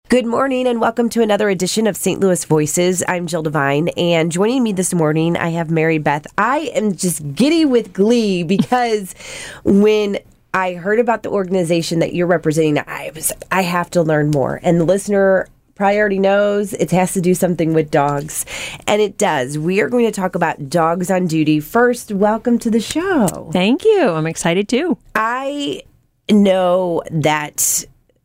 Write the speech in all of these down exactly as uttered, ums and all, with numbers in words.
Good morning and welcome to another edition of Saint Louis Voices. I'm Jill Devine, and joining me this morning, I have Mary Beth. I am just giddy with glee because when I heard about the organization that you're representing, I was I have to learn more. And the listener probably already knows it has to do something with dogs, and it does. We are going to talk about Dogs on Duty. First, welcome to the show. Thank you. I'm excited too. I know that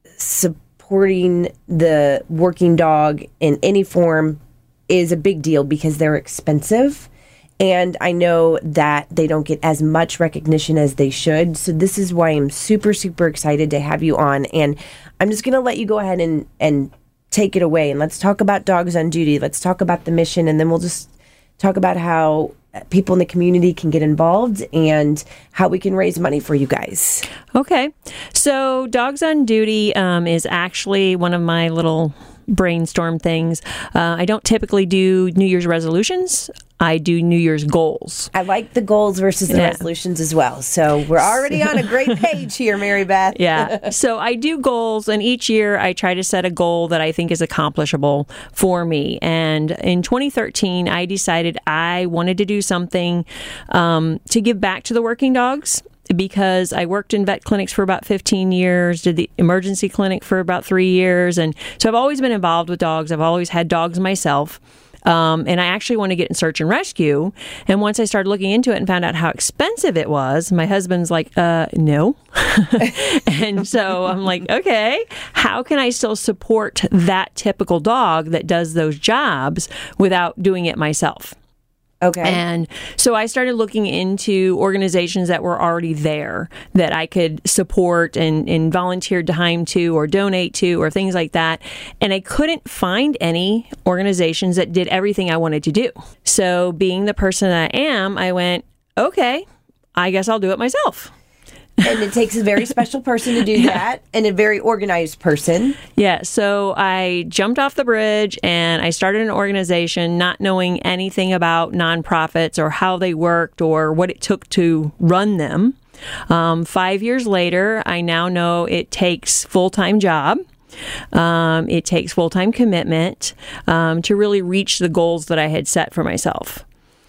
supporting the working dog in any form is a big deal because they're expensive. And I know that they don't get as much recognition as they should. So this is why I'm super, super excited to have you on. And I'm just going to let you go ahead and, and take it away. And let's talk about Dogs on Duty. Let's talk about the mission. And then we'll just talk about how people in the community can get involved and how we can raise money for you guys. Okay. So Dogs on Duty um, is actually one of my little brainstorm things. Uh, I don't typically do New Year's resolutions. I do New Year's goals. I like the goals versus the yeah. resolutions as well. So we're already on a great page here, Mary Beth. Yeah. So I do goals, and each year I try to set a goal that I think is accomplishable for me. And in twenty thirteen, I decided I wanted to do something um, to give back to the working dogs, because I worked in vet clinics for about fifteen years, did the emergency clinic for about three years. And so I've always been involved with dogs. I've always had dogs myself. Um, and I actually want to get in search and rescue. And once I started looking into it and found out how expensive it was, my husband's like, uh, no. And so I'm like, okay, how can I still support that typical dog that does those jobs without doing it myself? Okay. And so I started looking into organizations that were already there that I could support and, and volunteer time to or donate to or things like that. And I couldn't find any organizations that did everything I wanted to do. So being the person that I am, I went, okay, I guess I'll do it myself. And it takes a very special person to do yeah. that, and a very organized person. Yeah, so I jumped off the bridge and I started an organization not knowing anything about nonprofits or how they worked or what it took to run them. Um, five years later, I now know it takes full-time job. Um, it takes full-time commitment um, to really reach the goals that I had set for myself.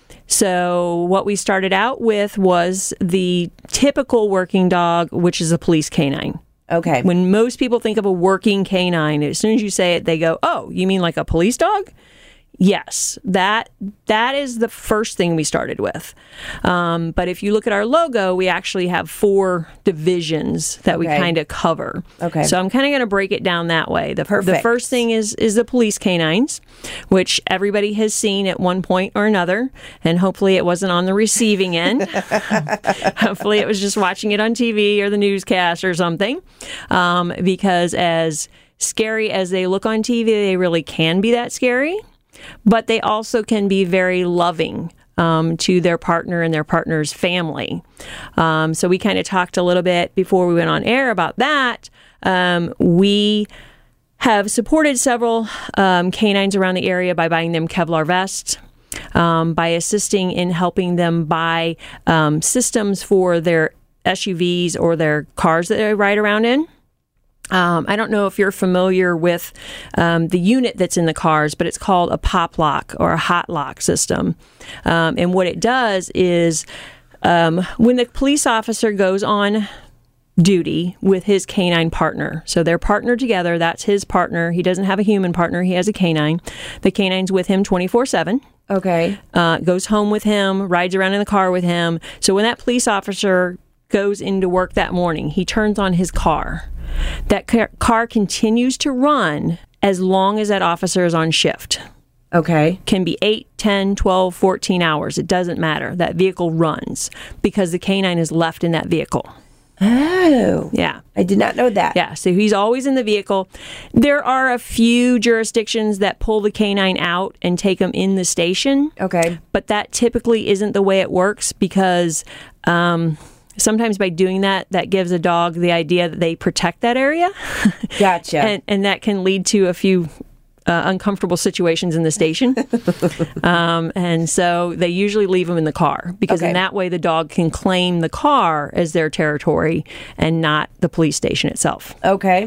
So what we started out with was the typical working dog, which is a police canine. Okay. When most people think of a working canine, as soon as you say it, they go, oh, you mean like a police dog? Yes, that that is the first thing we started with. Um, but if you look at our logo, we actually have four divisions that okay. we kind of cover. Okay. So I'm kind of going to break it down that way. The, Perfect. the first thing is is the police canines, which everybody has seen at one point or another, and hopefully it wasn't on the receiving end. Hopefully it was just watching it on T V or the newscast or something, um, because as scary as they look on T V, they really can be that scary. But they also can be very loving um, to their partner and their partner's family. Um, so we kind of talked a little bit before we went on air about that. Um, we have supported several um, canines around the area by buying them Kevlar vests, um, by assisting in helping them buy um, systems for their S U Vs or their cars that they ride around in. Um, I don't know if you're familiar with um, the unit that's in the cars, but it's called a pop lock or a hot lock system. Um, and what it does is um, when the police officer goes on duty with his canine partner, so they're partnered together, that's his partner. He doesn't have a human partner. He has a canine. The canine's with him twenty-four seven. Okay. Uh, goes home with him, rides around in the car with him. So when that police officer goes into work that morning, he turns on his car. That car, car continues to run as long as that officer is on shift. Okay. Can be eight, ten, twelve, fourteen hours. It doesn't matter. That vehicle runs because the canine is left in that vehicle. Oh. Yeah. I did not know that. Yeah. So he's always in the vehicle. There are a few jurisdictions that pull the canine out and take him in the station. Okay. But that typically isn't the way it works because um, sometimes by doing that, that gives a dog the idea that they protect that area. Gotcha. and, and that can lead to a few uh, uncomfortable situations in the station. um, and so they usually leave them in the car because Okay. in that way the dog can claim the car as their territory and not the police station itself. Okay.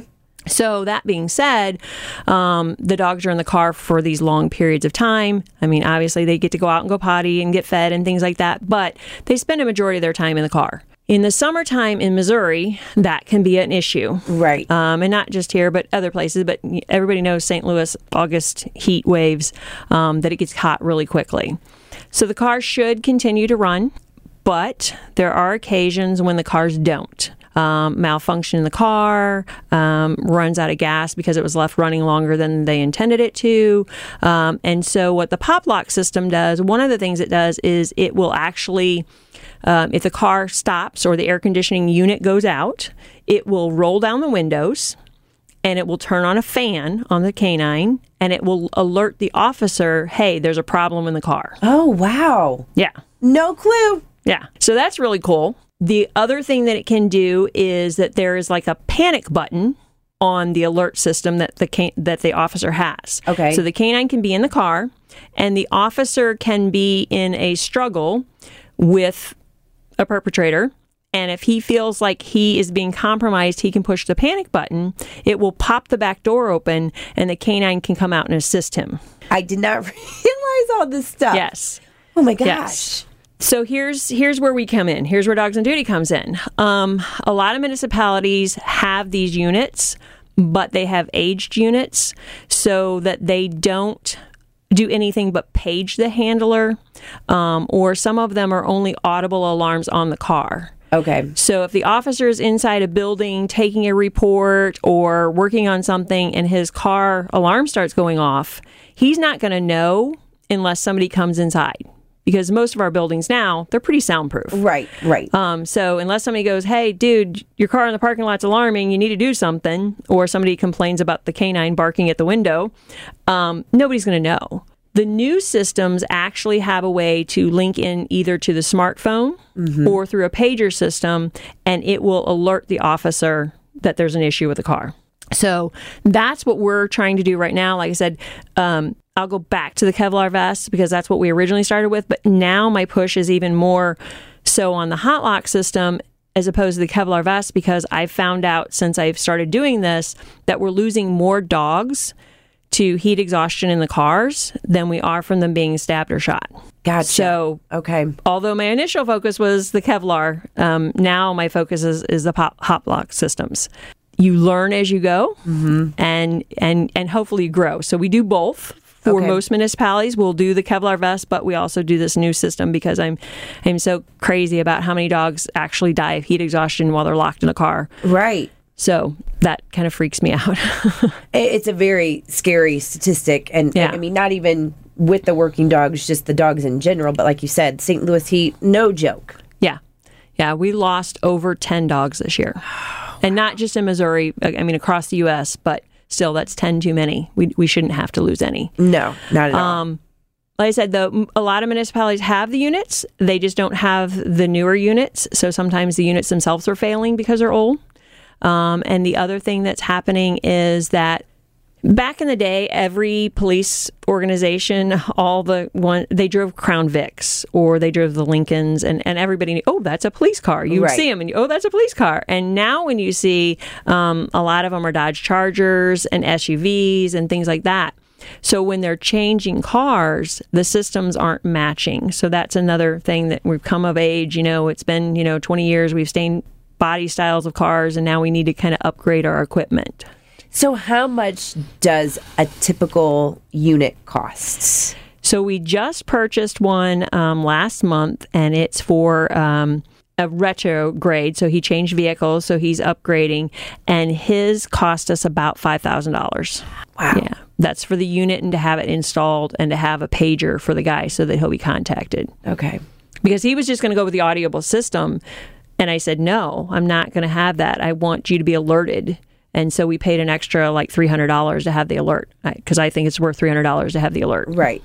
So that being said, um, the dogs are in the car for these long periods of time. I mean, obviously they get to go out and go potty and get fed and things like that, but they spend a majority of their time in the car. In the summertime in Missouri, that can be an issue. Right. Um, and not just here, but other places. But everybody knows Saint Louis, August heat waves, um, that it gets hot really quickly. So the car should continue to run, but there are occasions when the cars don't. Um, malfunction in the car, um, runs out of gas because it was left running longer than they intended it to. Um, and so what the pop lock system does, one of the things it does is it will actually, um, if the car stops or the air conditioning unit goes out, it will roll down the windows and it will turn on a fan on the canine and it will alert the officer, hey, there's a problem in the car. Oh, wow. Yeah. No clue. Yeah. So that's really cool. The other thing that it can do is that there is like a panic button on the alert system that the can- that the officer has. Okay. So the canine can be in the car, and the officer can be in a struggle with a perpetrator. And if he feels like he is being compromised, he can push the panic button. It will pop the back door open, and the canine can come out and assist him. I did not realize all this stuff. Yes. Oh my gosh. Yes. So here's here's where we come in. Here's where Dogs on Duty comes in. Um, a lot of municipalities have these units, but they have aged units so that they don't do anything but page the handler, um, or some of them are only audible alarms on the car. Okay. So if the officer is inside a building taking a report or working on something and his car alarm starts going off, he's not going to know unless somebody comes inside. Because most of our buildings now, they're pretty soundproof. Right, right. Um, so unless somebody goes, hey, dude, your car in the parking lot's alarming, you need to do something, or somebody complains about the canine barking at the window, um, nobody's going to know. The new systems actually have a way to link in either to the smartphone mm-hmm. or through a pager system, and it will alert the officer that there's an issue with the car. So that's what we're trying to do right now. Like I said, um, I'll go back to the Kevlar vest because that's what we originally started with. But now my push is even more so on the hot lock system as opposed to the Kevlar vest, because I've found out since I've started doing this that we're losing more dogs to heat exhaustion in the cars than we are from them being stabbed or shot. Gotcha. So, okay. Although my initial focus was the Kevlar, um, now my focus is, is the pop, hot lock systems. You learn as you go, mm-hmm. and and and hopefully you grow. So we do both. For okay. most municipalities, we'll do the Kevlar vest, but we also do this new system because I'm I'm so crazy about how many dogs actually die of heat exhaustion while they're locked in a car. Right. So that kind of freaks me out. It's a very scary statistic. And, yeah. and I mean, not even with the working dogs, just the dogs in general. But like you said, Saint Louis heat, no joke. Yeah. Yeah. We lost over ten dogs this year. And not just in Missouri, I mean, across the U S, but still, that's ten too many. We we shouldn't have to lose any. No, not at all. Um, like I said, though, a lot of municipalities have the units. They just don't have the newer units. So sometimes the units themselves are failing because they're old. Um, and the other thing that's happening is that back in the day, every police organization, all the one, they drove Crown Vics or they drove the Lincolns, and, and everybody knew, oh, that's a police car. You would right. see them and you, oh, that's a police car. And now when you see um, a lot of them are Dodge Chargers and S U Vs and things like that. So when they're changing cars, the systems aren't matching. So that's another thing that we've come of age. You know, it's been, you know, twenty years. We've seen body styles of cars, and now we need to kind of upgrade our equipment. So how much does a typical unit cost? So we just purchased one um, last month, and it's for um, a retrograde. So he changed vehicles, so he's upgrading, and his cost us about five thousand dollars. Wow. Yeah. That's for the unit and to have it installed and to have a pager for the guy so that he'll be contacted. Okay. Because he was just going to go with the audible system, and I said, no, I'm not going to have that. I want you to be alerted. And so we paid an extra like three hundred dollars to have the alert, because I think it's worth three hundred dollars to have the alert. Right.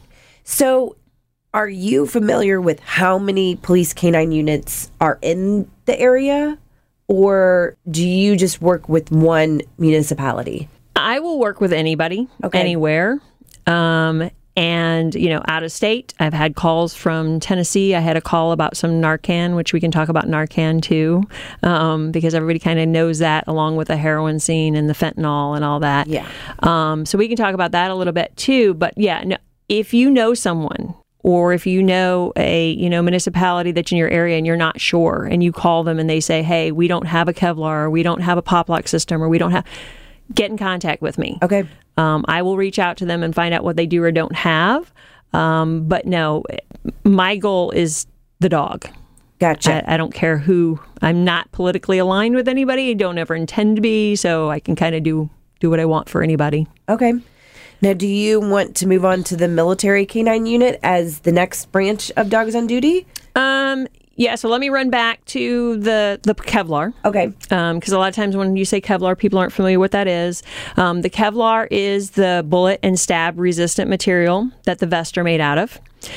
So are you familiar with how many police canine units are in the area, or do you just work with one municipality? I will work with anybody, okay. anywhere. Um, and, you know, out of state, I've had calls from Tennessee. I had a call about some Narcan, which we can talk about Narcan too, um, because everybody kind of knows that, along with the heroin scene and the fentanyl and all that. Yeah. Um, so we can talk about that a little bit too. But yeah, no, if you know someone, or if you know a, you know, municipality that's in your area and you're not sure, and you call them and they say, hey, we don't have a Kevlar, or we don't have a pop lock system, or we don't have, get in contact with me. Okay. Um, I will reach out to them and find out what they do or don't have. Um, but no, my goal is the dog. Gotcha. I, I don't care who. I'm not politically aligned with anybody. I don't ever intend to be, so I can kind of do, do what I want for anybody. Okay. Now, do you want to move on to the military canine unit as the next branch of Dogs on Duty? Um, yeah, so let me run back to the, the Kevlar. Okay. Because um, a lot of times when you say Kevlar, people aren't familiar with what that is. Um, the Kevlar is the bullet and stab resistant material that the vests are made out of.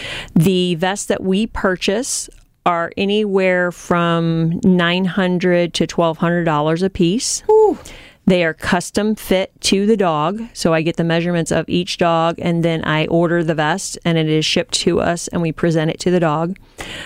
The vests that we purchase are anywhere from nine hundred dollars to twelve hundred dollars a piece. Ooh. They are custom fit to the dog, so I get the measurements of each dog, and then I order the vest, and it is shipped to us, and we present it to the dog.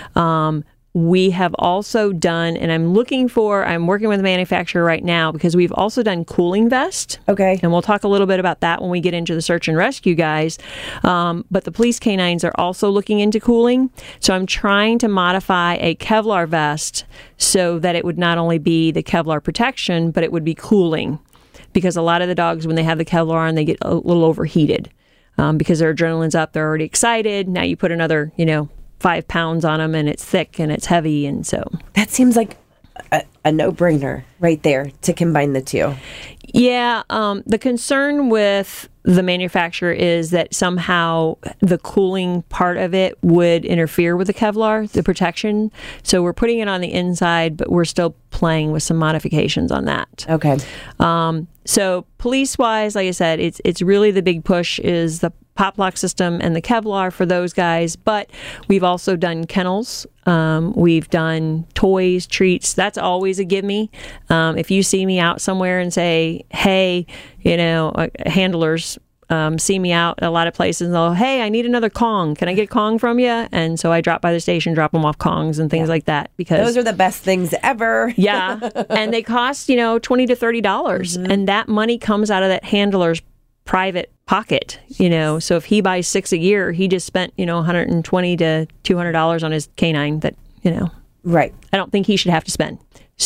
Um, we have also done, and I'm looking for, I'm working with a manufacturer right now, because we've also done cooling vest. Okay. And we'll talk a little bit about that when we get into the search and rescue guys. Um, but the police canines are also looking into cooling. So I'm trying to modify a Kevlar vest so that it would not only be the Kevlar protection, but it would be cooling. Because a lot of the dogs, when they have the Kevlar on, they get a little overheated. Um, because their adrenaline's up, they're already excited. Now you put another, you know, five pounds on them, and it's thick and it's heavy, and so that seems like a, a no-brainer right there to combine the two. Yeah, um, the concern with the manufacturer is that somehow the cooling part of it would interfere with the Kevlar, the protection. So we're putting it on the inside, but we're still playing with some modifications on that. Okay. Um, so police-wise, like I said, it's it's really the big push is the pop lock system and the Kevlar for those guys. But we've also done kennels. Um, we've done toys, treats. That's always a gimme. Um, if you see me out somewhere and say, hey, you know, uh, handlers um, see me out a lot of places and they'll, hey, I need another Kong. Can I get a Kong from you? And so I drop by the station, drop them off Kongs and things yeah. like that. Because those are the best things ever. Yeah. And they cost, you know, twenty to thirty dollars. Mm-hmm. And that money comes out of that handler's private pocket, you know. So if he buys six a year, he just spent, you know, one hundred twenty to two hundred dollars on his canine that, you know, right. I don't think he should have to spend.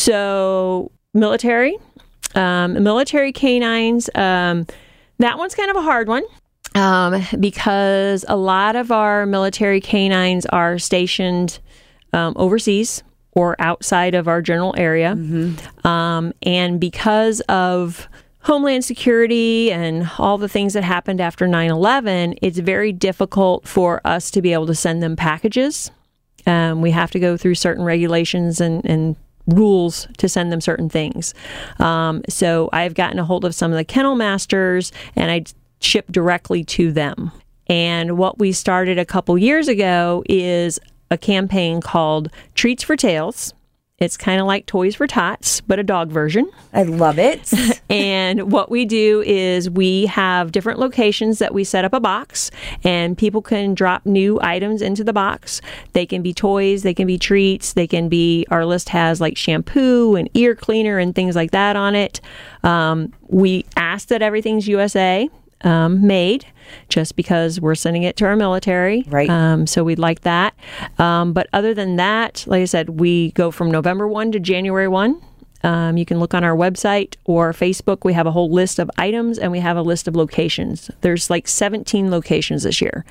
So military, um, military canines, um, that one's kind of a hard one. Um, because a lot of our military canines are stationed um, overseas or outside of our general area. Mm-hmm. Um, and because of Homeland Security and all the things that happened after nine eleven, it's very difficult for us to be able to send them packages. Um, we have to go through certain regulations and, and rules to send them certain things. Um, so I've gotten a hold of some of the kennel masters, and I ship directly to them. And what we started a couple years ago is a campaign called Treats for Tails. It's kind of like Toys for Tots, but a dog version. I love it. And what we do is we have different locations that we set up a box, and people can drop new items into the box. They can be toys, they can be treats, they can be, our list has like shampoo and ear cleaner and things like that on it. Um, we ask that everything's U S A Um, made, just because we're sending it to our military. Right. Um, so we'd like that. Um, but other than that, like I said, we go from November first to January first. Um, you can look on our website or Facebook. We have a whole list of items, and we have a list of locations. There's like seventeen locations this year.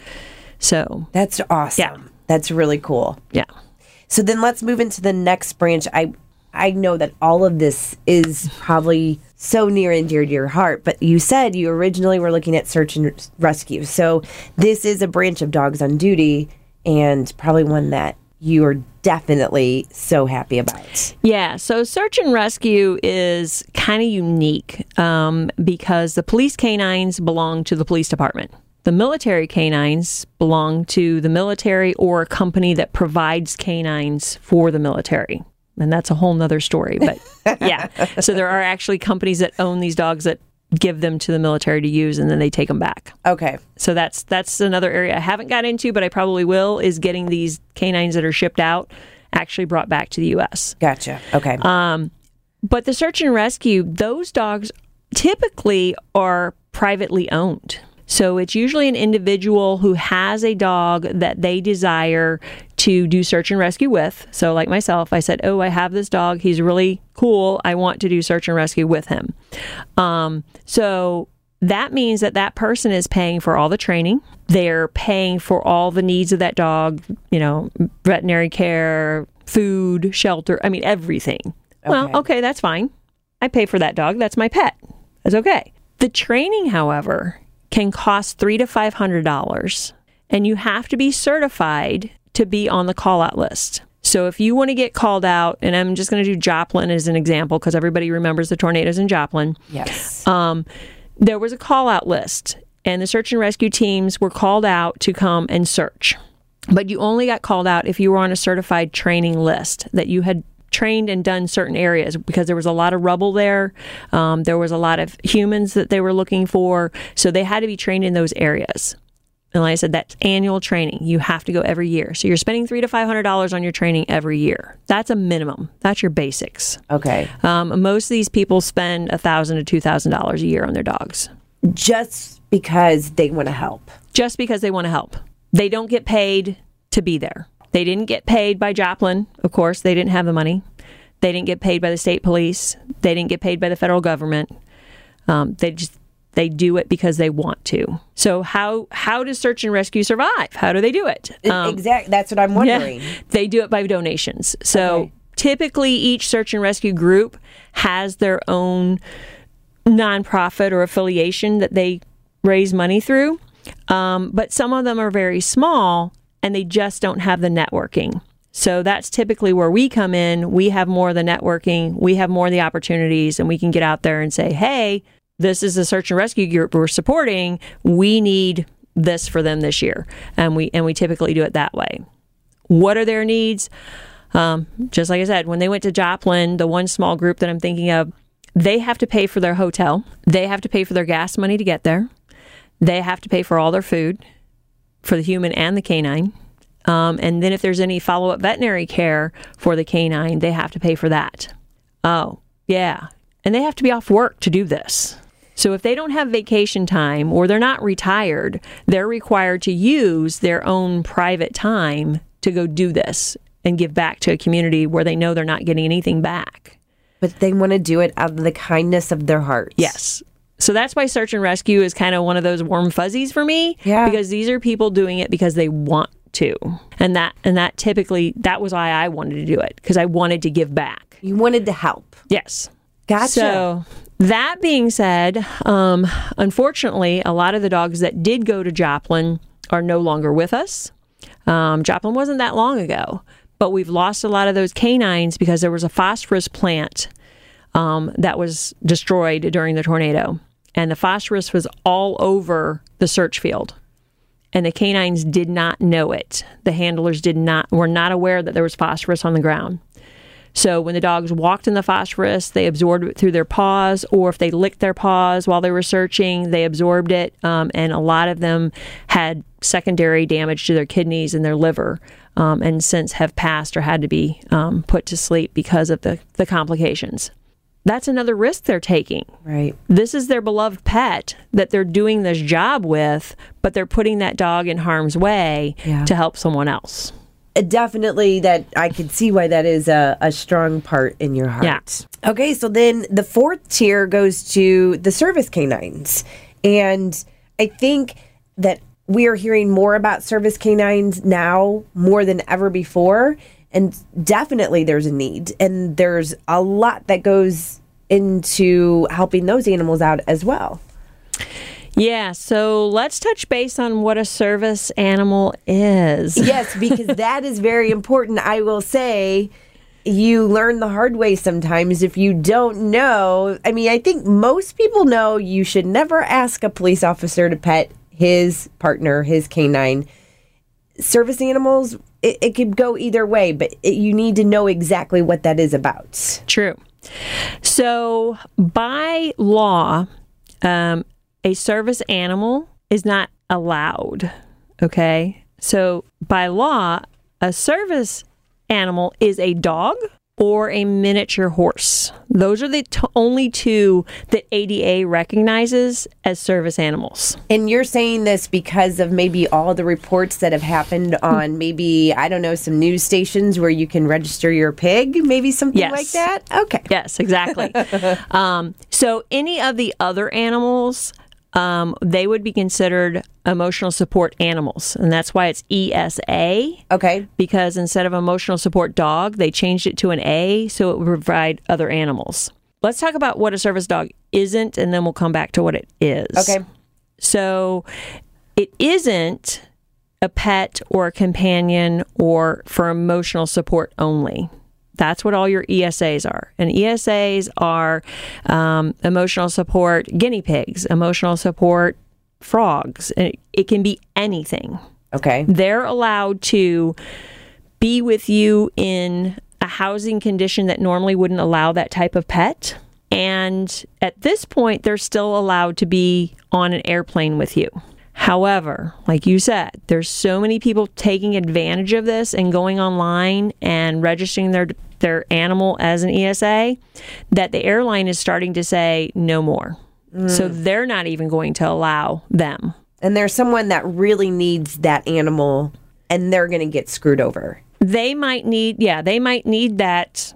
So that's awesome. Yeah. That's really cool. Yeah. So then let's move into the next branch. I I know that all of this is probably so near and dear to your heart, but you said you originally were looking at search and rescue. So this is a branch of Dogs on Duty, and probably one that you are definitely so happy about. Yeah, so search and rescue is kind of unique um, because the police canines belong to the police department. The military canines belong to the military or a company that provides canines for the military. And that's a whole nother story. But yeah, so there are actually companies that own these dogs that give them to the military to use, and then they take them back. Okay. So that's that's another area I haven't got into, but I probably will, is getting these canines that are shipped out actually brought back to the U S. Gotcha. Okay. Um, but the search and rescue, those dogs typically are privately owned. So it's usually an individual who has a dog that they desire to do search and rescue with. So like myself, I said, oh, I have this dog. He's really cool. I want to do search and rescue with him. Um, so that means that that person is paying for all the training. They're paying for all the needs of that dog, you know, veterinary care, food, shelter. I mean, everything. Okay. Well, okay, that's fine. I pay for that dog. That's my pet. That's okay. The training, however, can cost three to five hundred dollars, and you have to be certified to be on the call-out list. So if you want to get called out, and I'm just going to do Joplin as an example because everybody remembers the tornadoes in Joplin. Yes. Um, there was a call-out list, and the search and rescue teams were called out to come and search. But you only got called out if you were on a certified training list, that you had trained and done certain areas, because there was a lot of rubble there. Um, there was a lot of humans that they were looking for. So they had to be trained in those areas. And like I said, that's annual training. You have to go every year. So you're spending three to five hundred dollars on your training every year. That's a minimum. That's your basics. Okay. Um, most of these people spend a thousand to two thousand dollars a year on their dogs, Just because they want to help. just because they want to help. They don't get paid to be there. They didn't get paid by Joplin. Of course, they didn't have the money. They didn't get paid by the state police. They didn't get paid by the federal government. Um, they just they do it because they want to. So how how does search and rescue survive? How do they do it? Um, exactly. That's what I'm wondering. Yeah, they do it by donations. So Okay. typically, each search and rescue group has their own nonprofit or affiliation that they raise money through. Um, but some of them are very small, and they just don't have the networking. So that's typically where we come in. We have more of the networking. We have more of the opportunities, and we can get out there and say, hey, this is a search and rescue group we're supporting. We need this for them this year. And we and we typically do it that way. What are their needs? Um, just like I said, when they went to Joplin, the one small group that I'm thinking of, they have to pay for their hotel. They have to pay for their gas money to get there. They have to pay for all their food, for the human and the canine. Um, and then if there's any follow-up veterinary care for the canine, they have to pay for that. Oh, yeah. And they have to be off work to do this. So if they don't have vacation time or they're not retired, they're required to use their own private time to go do this and give back to a community where they know they're not getting anything back. But they want to do it out of the kindness of their hearts. Yes. So that's why search and rescue is kind of one of those warm fuzzies for me. Yeah. Because these are people doing it because they want to. And that and that typically, that was why I wanted to do it, because I wanted to give back. You wanted to help. Yes. Gotcha. So that being said, um, unfortunately, a lot of the dogs that did go to Joplin are no longer with us. Um, Joplin wasn't that long ago, but we've lost a lot of those canines because there was a phosphorus plant um, that was destroyed during the tornado. And the phosphorus was all over the search field. And the canines did not know it. The handlers did not were not aware that there was phosphorus on the ground. So when the dogs walked in the phosphorus, they absorbed it through their paws, or if they licked their paws while they were searching, they absorbed it. Um, and a lot of them had secondary damage to their kidneys and their liver, um, and since have passed or had to be um, put to sleep because of the, the complications. That's another risk they're taking. Right. This is their beloved pet that they're doing this job with, but they're putting that dog in harm's way Yeah. to help someone else. Uh, Definitely, that I could see why that is a, a strong part in your heart. Yeah. Okay, so then the fourth tier goes to the service canines. And I think that we are hearing more about service canines now more than ever before. And definitely there's a need. And there's a lot that goes into helping those animals out as well. Yeah, so let's touch base on what a service animal is. Yes, because that is very important. I will say you learn the hard way sometimes if you don't know. I mean, I think most people know you should never ask a police officer to pet his partner, his canine. Service animals, it, it could go either way, but it, you need to know exactly what that is about. True. So by law, Um, a service animal is not allowed, okay? So by law, a service animal is a dog or a miniature horse. Those are the t- only two that A D A recognizes as service animals. And you're saying this because of maybe all the reports that have happened on maybe, I don't know, some news stations where you can register your pig, maybe something Yes. like that? Okay. Yes, exactly. um, so any of the other animals, um, they would be considered emotional support animals. And that's why it's E S A. Okay. Because instead of emotional support dog, they changed it to an A, so it would provide other animals. Let's talk about what a service dog isn't, and then we'll come back to what it is. Okay. So it isn't a pet or a companion or for emotional support only. That's what all your E S As are. And E S As are um, emotional support guinea pigs, emotional support frogs. It, it can be anything. Okay. They're allowed to be with you in a housing condition that normally wouldn't allow that type of pet. And at this point, they're still allowed to be on an airplane with you. However, like you said, there's so many people taking advantage of this and going online and registering their their animal as an E S A that the airline is starting to say no more. Mm. So they're not even going to allow them. And there's someone that really needs that animal and they're going to get screwed over. They might need, yeah, they might need that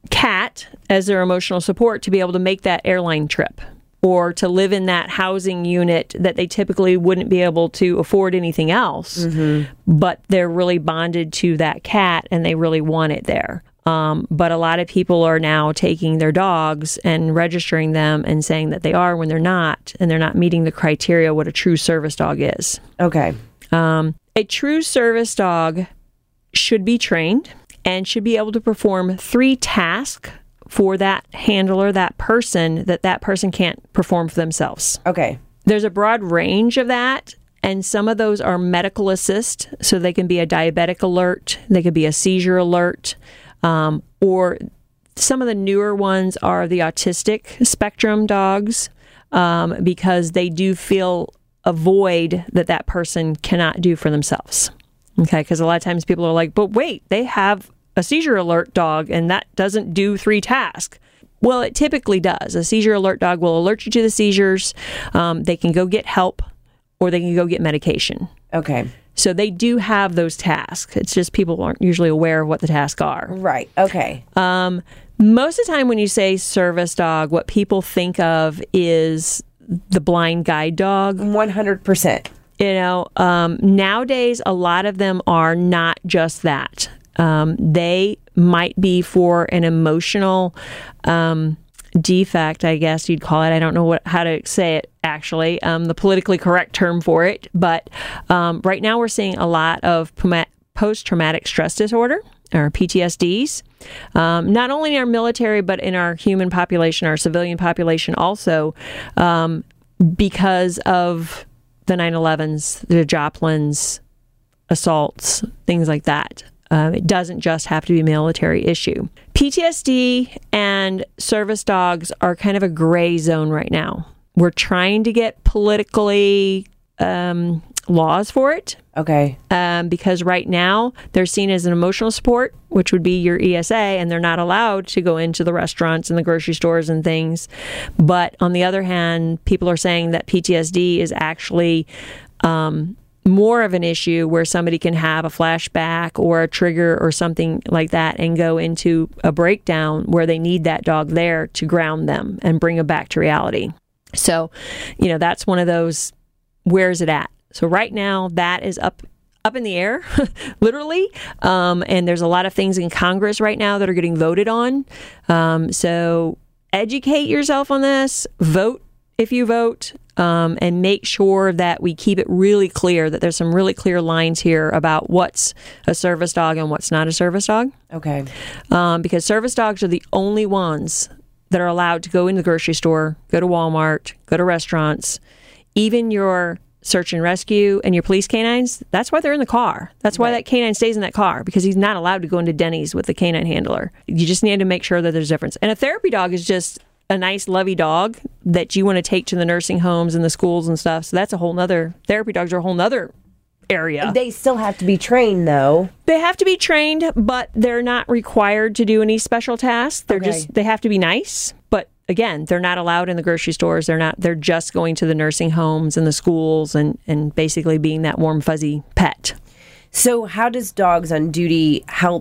cat as their emotional support to be able to make that airline trip, or to live in that housing unit that they typically wouldn't be able to afford anything else, mm-hmm. but they're really bonded to that cat and they really want it there. Um, but a lot of people are now taking their dogs and registering them and saying that they are when they're not, and they're not meeting the criteria what a true service dog is. Okay. Um, a true service dog should be trained and should be able to perform three tasks for that handler, that person, that that person can't perform for themselves. Okay. There's a broad range of that, and some of those are medical assist, so they can be a diabetic alert, they could be a seizure alert, um, or some of the newer ones are the autistic spectrum dogs, um, because they do feel a void that that person cannot do for themselves. Okay, because a lot of times people are like, but wait, they have a seizure alert dog and that doesn't do three tasks. Well, it typically does. A seizure alert dog will alert you to the seizures. Um, they can go get help, or they can go get medication. Okay. So they do have those tasks. It's just people aren't usually aware of what the tasks are. Right. Okay. Um, most of the time when you say service dog, what people think of is the blind guide dog. one hundred percent. You know, um, nowadays, a lot of them are not just that. Um, they might be for an emotional um, defect, I guess you'd call it. I don't know what how to say it, actually, um, the politically correct term for it. But um, right now we're seeing a lot of post-traumatic stress disorder, or P T S Ds, um, not only in our military, but in our human population, our civilian population also, um, because of the nine elevens, the Joplins, assaults, things like that. Um, it doesn't just have to be a military issue. P T S D and service dogs are kind of a gray zone right now. We're trying to get politically um, laws for it. Okay. Um, because right now they're seen as an emotional support, which would be your E S A, and they're not allowed to go into the restaurants and the grocery stores and things. But on the other hand, people are saying that P T S D is actually um, more of an issue where somebody can have a flashback or a trigger or something like that and go into a breakdown where they need that dog there to ground them and bring them back to reality. So, you know, that's one of those, where is it at? So right now that is up up in the air, literally. Um, and there's a lot of things in Congress right now that are getting voted on. Um, so educate yourself on this, vote if you vote. Um, and make sure that we keep it really clear that there's some really clear lines here about what's a service dog and what's not a service dog. Okay. Um, because service dogs are the only ones that are allowed to go in the grocery store, go to Walmart, go to restaurants, even your search and rescue and your police canines. That's why they're in the car. That's why right. that canine stays in that car, because he's not allowed to go into Denny's with the canine handler. You just need to make sure that there's a difference. And a therapy dog is just a nice lovey dog that you want to take to the nursing homes and the schools and stuff. So that's a whole nother, therapy dogs are a whole nother area. They still have to be trained, though. They have to be trained, but they're not required to do any special tasks. They're Okay. just, they have to be nice. But again, they're not allowed in the grocery stores. They're not, they're just going to the nursing homes and the schools and, and basically being that warm, fuzzy pet. So how does Dogs on Duty help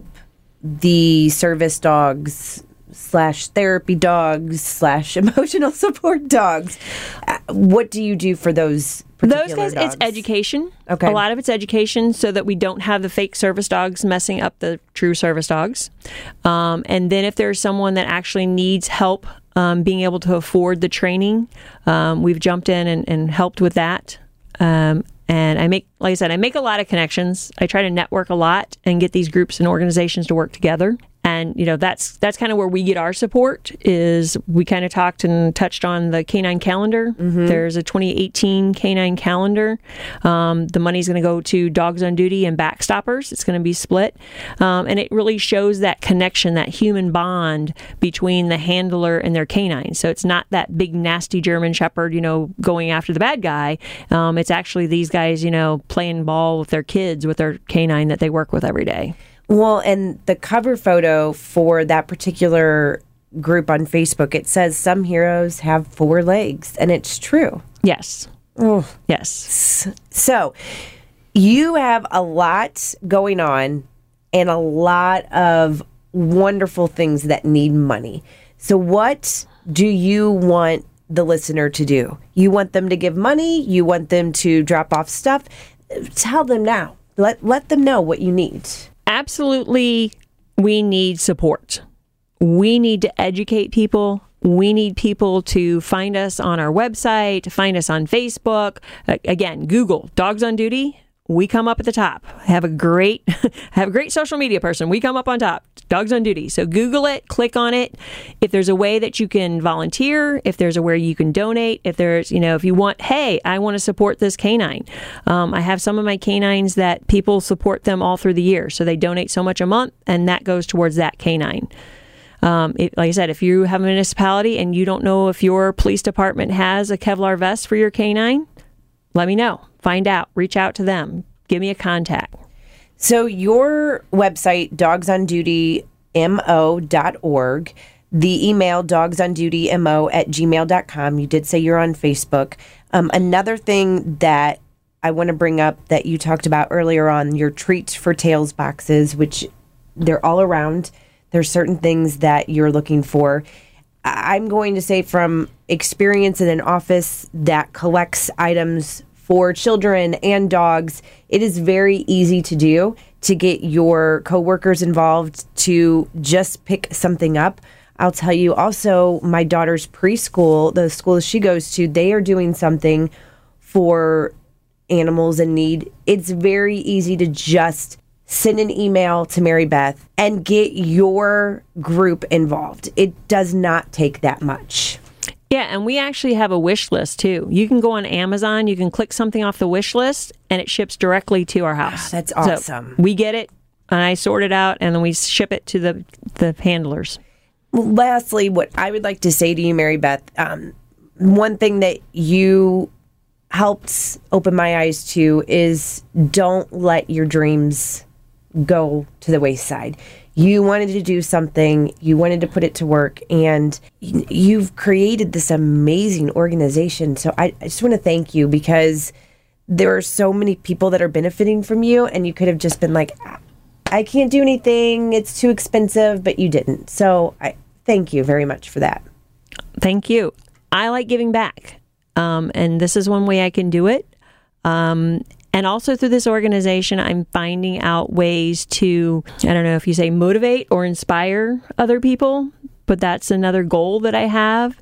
the service dogs slash therapy dogs slash emotional support dogs? Uh, what do you do for those particular Those guys, dogs? it's education. Okay. A lot of it's education so that we don't have the fake service dogs messing up the true service dogs. Um, and then if there's someone that actually needs help um, being able to afford the training, um, we've jumped in and, and helped with that. Um, and I make, like I said, I make a lot of connections. I try to network a lot and get these groups and organizations to work together. And, you know, that's that's kind of where we get our support is we kind of talked and touched on the canine calendar. Mm-hmm. There's a twenty eighteen canine calendar. Um, the money's going to go to Dogs on Duty and Backstoppers. It's going to be split. Um, and it really shows that connection, that human bond between the handler and their canine. So it's not that big, nasty German Shepherd, you know, going after the bad guy. Um, it's actually these guys, you know, playing ball with their kids, with their canine that they work with every day. Well, and the cover photo for that particular group on Facebook, it says some heroes have four legs, and it's true. Yes. Oh. Yes. So you have a lot going on and a lot of wonderful things that need money. So what do you want the listener to do? You want them to give money? You want them to drop off stuff? Tell them now. Let let them know what you need. Absolutely, we need support. We need to educate people. We need people to find us on our website, find us on Facebook. Uh, again, Google Dogs on Duty. We come up at the top. Have a great, have a great social media person. We come up on top. Dogs on Duty. So Google it, click on it. If there's a way that you can volunteer, if there's a way you can donate, if there's, you know, if you want, hey, I want to support this canine. Um, I have some of my canines that people support them all through the year. So they donate so much a month, and that goes towards that canine. Um, it, like I said, if you have a municipality and you don't know if your police department has a Kevlar vest for your canine, let me know. Find out. Reach out to them. Give me a contact. So your website, dogs on duty m o dot org, the email dogsondutymo at gmail dot com. You did say you're on Facebook. Um, another thing that I want to bring up that you talked about earlier on, your Treats for Tails boxes, which they're all around. There's certain things that you're looking for. I'm going to say from experience in an office that collects items for children and dogs, it is very easy to do to get your coworkers involved to just pick something up. I'll tell you also, my daughter's preschool, the school she goes to, they are doing something for animals in need. It's very easy to just send an email to Mary Beth and get your group involved. It does not take that much. Yeah, and we actually have a wish list too. You can go on Amazon, you can click something off the wish list, and it ships directly to our house. That's awesome. So we get it, and I sort it out, and then we ship it to the the handlers. Well, lastly, what I would like to say to you, Mary Beth, um, one thing that you helped open my eyes to is don't let your dreams go to the wayside. You wanted to do something, you wanted to put it to work, and you've created this amazing organization. So I, I just want to thank you because there are so many people that are benefiting from you, and you could have just been like, I can't do anything, it's too expensive, but you didn't. So I thank you very much for that. Thank you. I like giving back, um, and this is one way I can do it. Um, And also through this organization, I'm finding out ways to, I don't know if you say motivate or inspire other people, but that's another goal that I have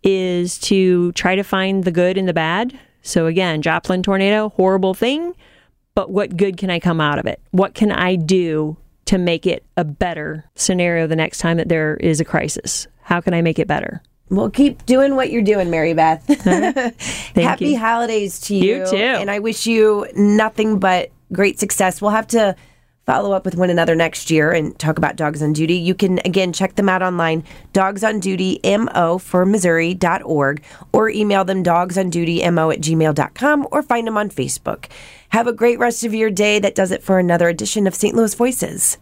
is to try to find the good in the bad. So again, Joplin tornado, horrible thing, but what good can I come out of it? What can I do to make it a better scenario the next time that there is a crisis? How can I make it better? Well, keep doing what you're doing, Mary Beth. Happy you. holidays to you. You too. And I wish you nothing but great success. We'll have to follow up with one another next year and talk about Dogs on Duty, you can, again, check them out online, dogs on duty m o for missouri dot org, or email them dogsondutymo at gmail dot com, or find them on Facebook. Have a great rest of your day. That does it for another edition of Saint Louis Voices.